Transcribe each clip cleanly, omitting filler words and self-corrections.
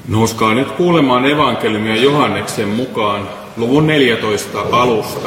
Nouskaa nyt kuulemaan evankeliumia Johanneksen mukaan luvun 14 alusta.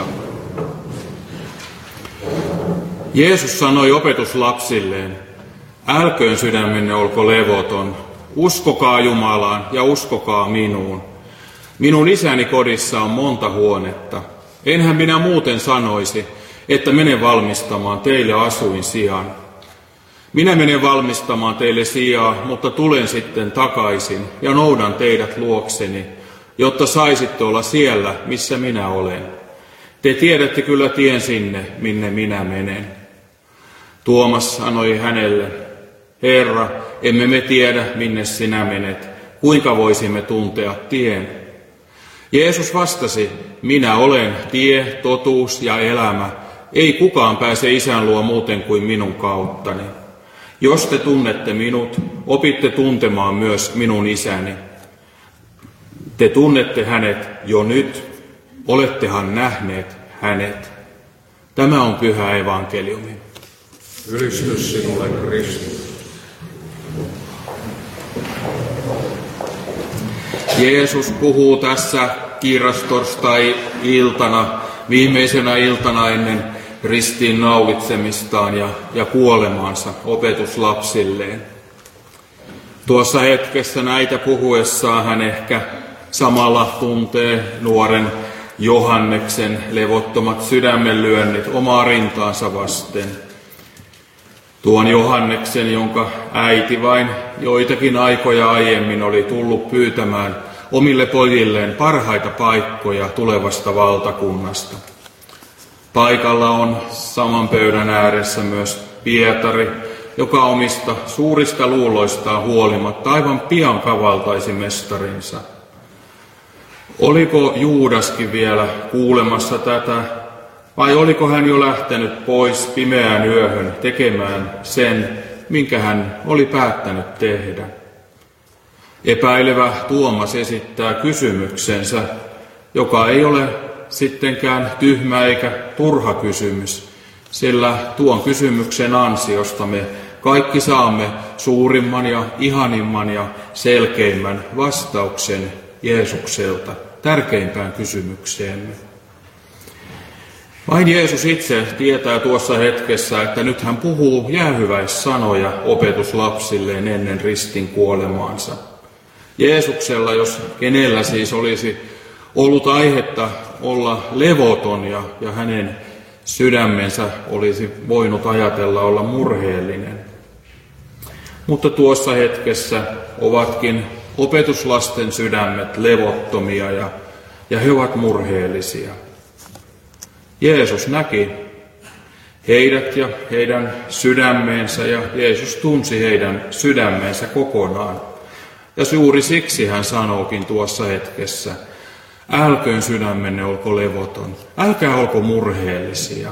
Jeesus sanoi opetuslapsilleen, älköön sydämenne olko levoton, uskokaa Jumalaan ja uskokaa minuun. Minun isäni kodissa on monta huonetta. Enhän minä muuten sanoisi, että menen valmistamaan teille asuinsijan. Minä menen valmistamaan teille sijaa, mutta tulen sitten takaisin ja noudan teidät luokseni, jotta saisitte olla siellä, missä minä olen. Te tiedätte kyllä tien sinne, minne minä menen. Tuomas sanoi hänelle, Herra, emme me tiedä, minne sinä menet. Kuinka voisimme tuntea tien? Jeesus vastasi, minä olen tie, totuus ja elämä. Ei kukaan pääse Isän luo muuten kuin minun kauttani. Jos te tunnette minut, opitte tuntemaan myös minun isäni. Te tunnette hänet jo nyt, olettehan nähneet hänet. Tämä on pyhä evankeliumi. Ylistys sinulle, Kristus. Jeesus puhuu tässä kiirastorstai-iltana, viimeisenä iltana ennen ristiin naulitsemistaan ja kuolemaansa opetuslapsilleen. Tuossa hetkessä näitä puhuessaan hän ehkä samalla tuntee nuoren Johanneksen levottomat sydämenlyönnit omaa rintaansa vasten. Tuon Johanneksen, jonka äiti vain joitakin aikoja aiemmin oli tullut pyytämään omille pojilleen parhaita paikkoja tulevasta valtakunnasta. Paikalla on saman pöydän ääressä myös Pietari, joka omista suurista luuloistaan huolimatta aivan pian kavaltaisi mestarinsa. Oliko Juudaskin vielä kuulemassa tätä, vai oliko hän jo lähtenyt pois pimeään yöhön tekemään sen, minkä hän oli päättänyt tehdä? Epäilevä Tuomas esittää kysymyksensä, joka ei ole sittenkään tyhmä eikä turha kysymys, sillä tuon kysymyksen ansiosta me kaikki saamme suurimman ja ihanimman ja selkeimmän vastauksen Jeesukselta tärkeimpään kysymykseemme. Vain Jeesus itse tietää tuossa hetkessä, että nyt hän puhuu jäähyväissanoja opetuslapsilleen ennen ristin kuolemaansa. Jeesuksella, jos kenellä siis olisi ollut aihetta olla levoton ja hänen sydämensä olisi voinut ajatella olla murheellinen. Mutta tuossa hetkessä ovatkin opetuslasten sydämet levottomia ja he ovat murheellisia. Jeesus näki heidät ja heidän sydämeensä ja Jeesus tunsi heidän sydämeensä kokonaan. Ja juuri siksi hän sanookin tuossa hetkessä, älköön sydämenne olko levoton, älkää olko murheellisia.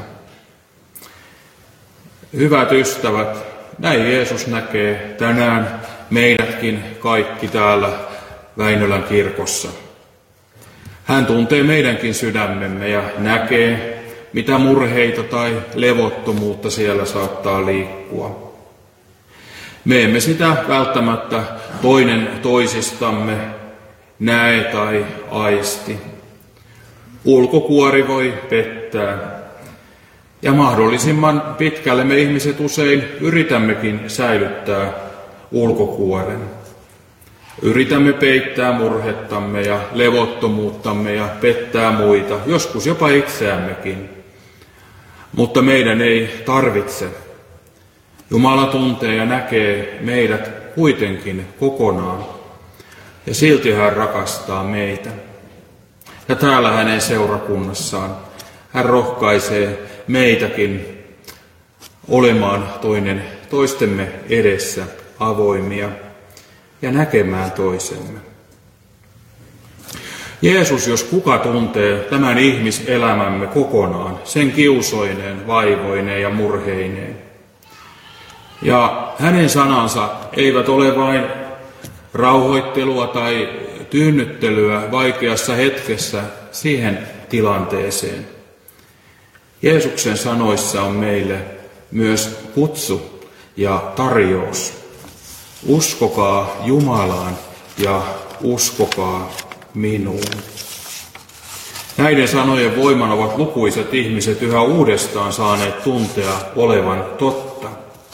Hyvät ystävät, näin Jeesus näkee tänään meidätkin kaikki täällä Väinölän kirkossa. Hän tuntee meidänkin sydämemme ja näkee, mitä murheita tai levottomuutta siellä saattaa liikkua. Me emme sitä välttämättä toinen toisistamme näe tai aisti. Ulkokuori voi pettää. Ja mahdollisimman pitkälle me ihmiset usein yritämmekin säilyttää ulkokuoren. Yritämme peittää murhettamme ja levottomuuttamme ja pettää muita, joskus jopa itseämmekin. Mutta meidän ei tarvitse. Jumala tuntee ja näkee meidät kuitenkin kokonaan. Ja silti hän rakastaa meitä. Ja täällä hänen seurakunnassaan hän rohkaisee meitäkin olemaan toistemme edessä avoimia ja näkemään toisemme. Jeesus, jos kuka tuntee tämän ihmiselämämme kokonaan, sen kiusoineen, vaivoineen ja murheineen. Ja hänen sanansa eivät ole vain rauhoittelua tai tyynnyttelyä vaikeassa hetkessä siihen tilanteeseen. Jeesuksen sanoissa on meille myös kutsu ja tarjous. Uskokaa Jumalaan ja uskokaa minuun. Näiden sanojen voiman ovat lukuisat ihmiset yhä uudestaan saaneet tuntea olevan totta.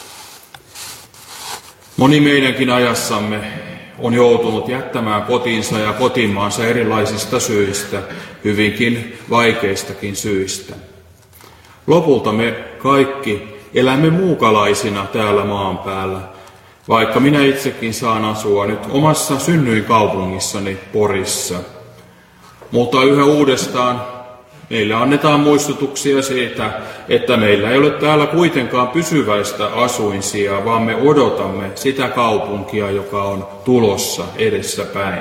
Moni meidänkin ajassamme on joutunut jättämään kotinsa ja kotimaansa erilaisista syistä, hyvinkin vaikeistakin syistä. Lopulta me kaikki elämme muukalaisina täällä maan päällä, vaikka minä itsekin saan asua nyt omassa synnyinkaupungissani Porissa. Mutta yhä uudestaan meille annetaan muistutuksia siitä, että meillä ei ole täällä kuitenkaan pysyväistä asuinsijaa, vaan me odotamme sitä kaupunkia, joka on tulossa edessäpäin.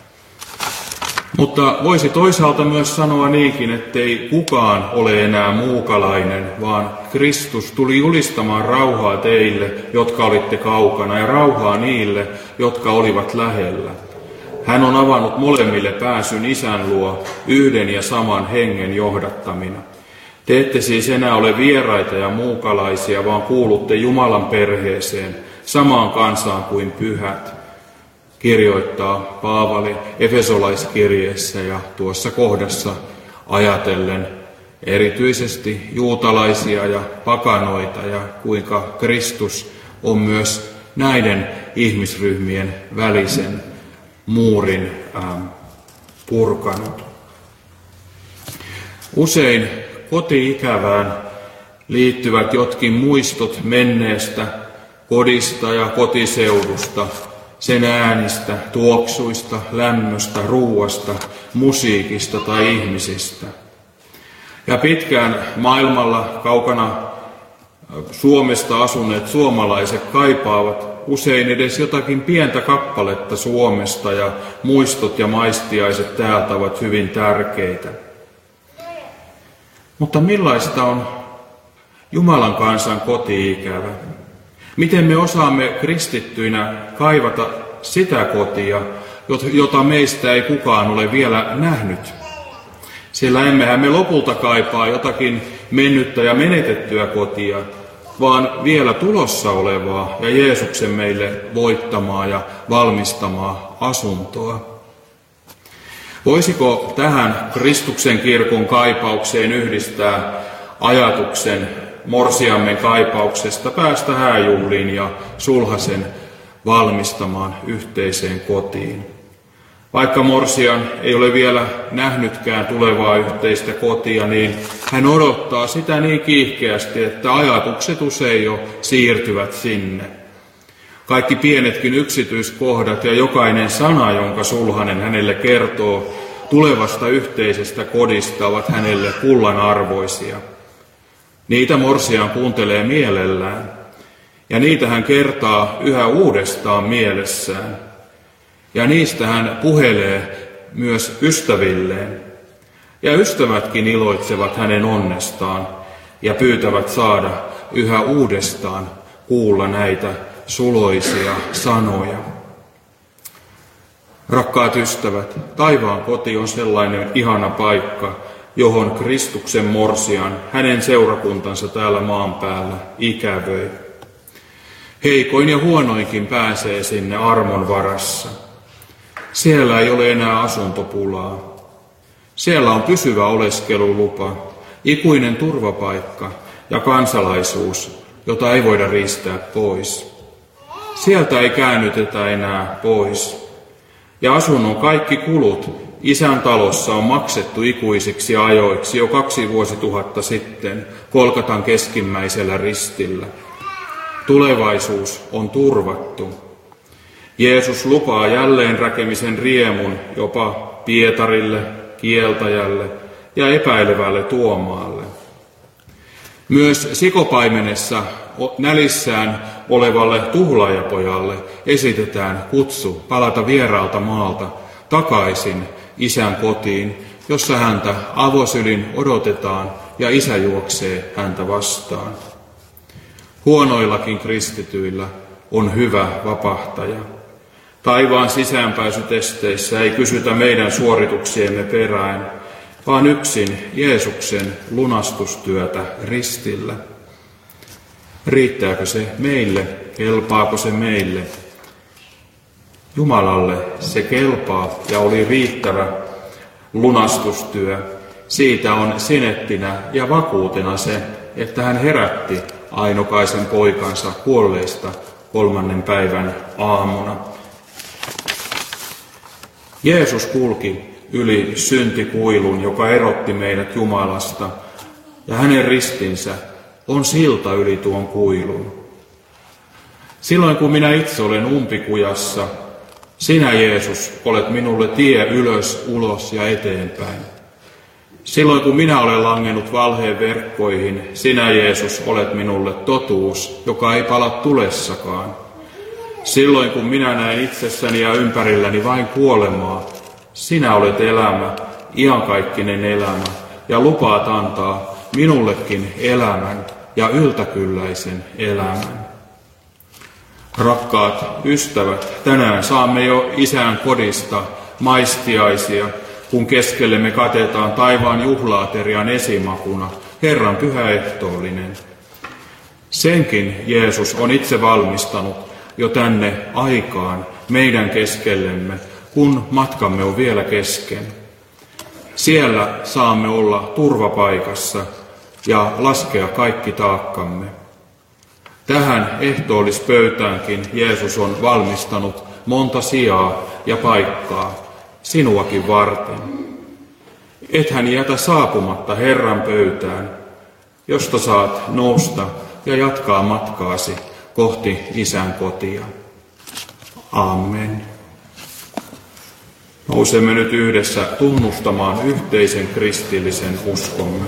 Mutta voisi toisaalta myös sanoa niinkin, ettei kukaan ole enää muukalainen, vaan Kristus tuli julistamaan rauhaa teille, jotka olitte kaukana, ja rauhaa niille, jotka olivat lähellä. Hän on avannut molemmille pääsyn Isän luo yhden ja saman hengen johdattamina. Te ette siis enää ole vieraita ja muukalaisia, vaan kuulutte Jumalan perheeseen, samaan kansaan kuin pyhät, kirjoittaa Paavali Efesolaiskirjeessä ja tuossa kohdassa ajatellen erityisesti juutalaisia ja pakanoita ja kuinka Kristus on myös näiden ihmisryhmien välisen muurin purkanut. Usein koti-ikävään liittyvät jotkin muistot menneestä kodista ja kotiseudusta, sen äänistä, tuoksuista, lämmöstä, ruuasta, musiikista tai ihmisistä. Ja pitkään maailmalla kaukana Suomesta asuneet suomalaiset kaipaavat usein edes jotakin pientä kappaletta Suomesta, ja muistot ja maistiaiset täältä ovat hyvin tärkeitä. Mutta millaista on Jumalan kansan koti-ikävä? Miten me osaamme kristittyinä kaivata sitä kotia, jota meistä ei kukaan ole vielä nähnyt? Sillä emmehän me lopulta kaipaa jotakin mennyttä ja menetettyä kotia, vaan vielä tulossa olevaa ja Jeesuksen meille voittamaa ja valmistamaa asuntoa. Voisiko tähän Kristuksen kirkon kaipaukseen yhdistää ajatuksen morsiammen kaipauksesta päästä hääjuhliin ja sulhasen valmistamaan yhteiseen kotiin? Vaikka morsian ei ole vielä nähnytkään tulevaa yhteistä kotia, niin hän odottaa sitä niin kiihkeästi, että ajatukset usein jo siirtyvät sinne. Kaikki pienetkin yksityiskohdat ja jokainen sana, jonka sulhanen hänelle kertoo tulevasta yhteisestä kodista, ovat hänelle kullan arvoisia. Niitä morsian kuuntelee mielellään, ja niitä hän kertaa yhä uudestaan mielessään. Ja niistä hän puhelee myös ystävilleen. Ja ystävätkin iloitsevat hänen onnestaan ja pyytävät saada yhä uudestaan kuulla näitä suloisia sanoja. Rakkaat ystävät, taivaan koti on sellainen ihana paikka, johon Kristuksen morsian, hänen seurakuntansa täällä maan päällä ikävöi. Heikoin ja huonoinkin pääsee sinne armon varassa. Siellä ei ole enää asuntopulaa. Siellä on pysyvä oleskelulupa, ikuinen turvapaikka ja kansalaisuus, jota ei voida riistää pois. Sieltä ei käännytetä enää pois. Ja asunnon kaikki kulut Isän talossa on maksettu ikuisiksi ajoiksi jo 2 vuosituhatta sitten Golgatan keskimmäisellä ristillä. Tulevaisuus on turvattu. Jeesus lupaa jälleenrakemisen riemun jopa Pietarille, kieltäjälle ja epäilevälle Tuomaalle. Myös Sikopaimenessa nälissään olevalle tuhlaajapojalle esitetään kutsu palata vieraalta maalta takaisin Isän kotiin, jossa häntä avosylin odotetaan ja Isä juoksee häntä vastaan. Huonoillakin kristityillä on hyvä vapahtaja. Taivaan sisäänpääsytesteissä ei kysytä meidän suorituksiemme perään, vaan yksin Jeesuksen lunastustyötä ristillä. Riittääkö se meille? Kelpaako se meille? Jumalalle se kelpaa ja oli riittävä lunastustyö. Siitä on sinettinä ja vakuutena se, että hän herätti ainokaisen poikansa kuolleista 3. päivän aamuna. Jeesus kulki yli syntikuilun, joka erotti meidät Jumalasta, ja hänen ristinsä on silta yli tuon kuilun. Silloin kun minä itse olen umpikujassa, sinä Jeesus olet minulle tie ylös, ulos ja eteenpäin. Silloin kun minä olen langennut valheen verkkoihin, sinä Jeesus olet minulle totuus, joka ei pala tulessakaan. Silloin kun minä näen itsessäni ja ympärilläni vain kuolemaa, sinä olet elämä, iankaikkinen elämä, ja lupaat antaa minullekin elämän ja yltäkylläisen elämän. Rakkaat ystävät, tänään saamme jo Isän kodista maistiaisia, kun keskellemme katetaan taivaan juhlaaterian esimakuna, Herran pyhä ehtoollinen. Senkin Jeesus on itse valmistanut jo tänne aikaan meidän keskellemme, kun matkamme on vielä kesken. Siellä saamme olla turvapaikassa ja laskea kaikki taakkamme. Tähän ehtoollispöytäänkin Jeesus on valmistanut monta sijaa ja paikkaa, sinuakin varten. Ethän jätä saapumatta Herran pöytään, josta saat nousta ja jatkaa matkaasi kohti Isän kotia. Amen. Nousemme nyt yhdessä tunnustamaan yhteisen kristillisen uskomme.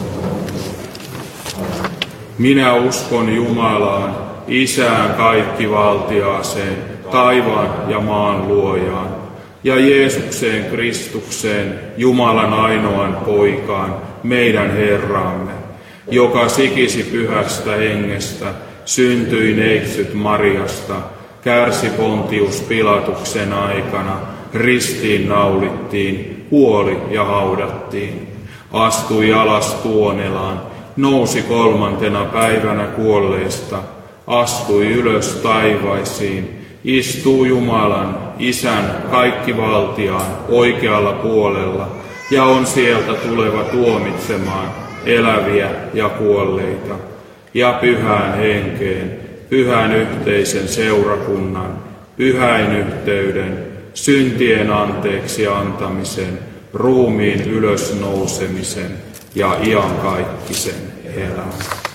Minä uskon Jumalaan, Isään kaikkivaltiaaseen, taivaan ja maan luojaan, ja Jeesukseen Kristukseen, Jumalan ainoan poikaan, meidän Herramme, joka sikisi pyhästä hengestä, syntyi neitsyt Mariasta, kärsi Pontius Pilatuksen aikana, ristiin naulittiin, kuoli ja haudattiin, astui alas tuonelaan, nousi 3. päivänä kuolleista, astui ylös taivaisiin, istuu Jumalan, Isän kaikkivaltiaan oikealla puolella ja on sieltä tuleva tuomitsemaan eläviä ja kuolleita. Ja pyhään henkeen, pyhän yhteisen seurakunnan, pyhäin yhteyden, syntien anteeksi antamisen, ruumiin ylösnousemisen ja iankaikkisen elämän.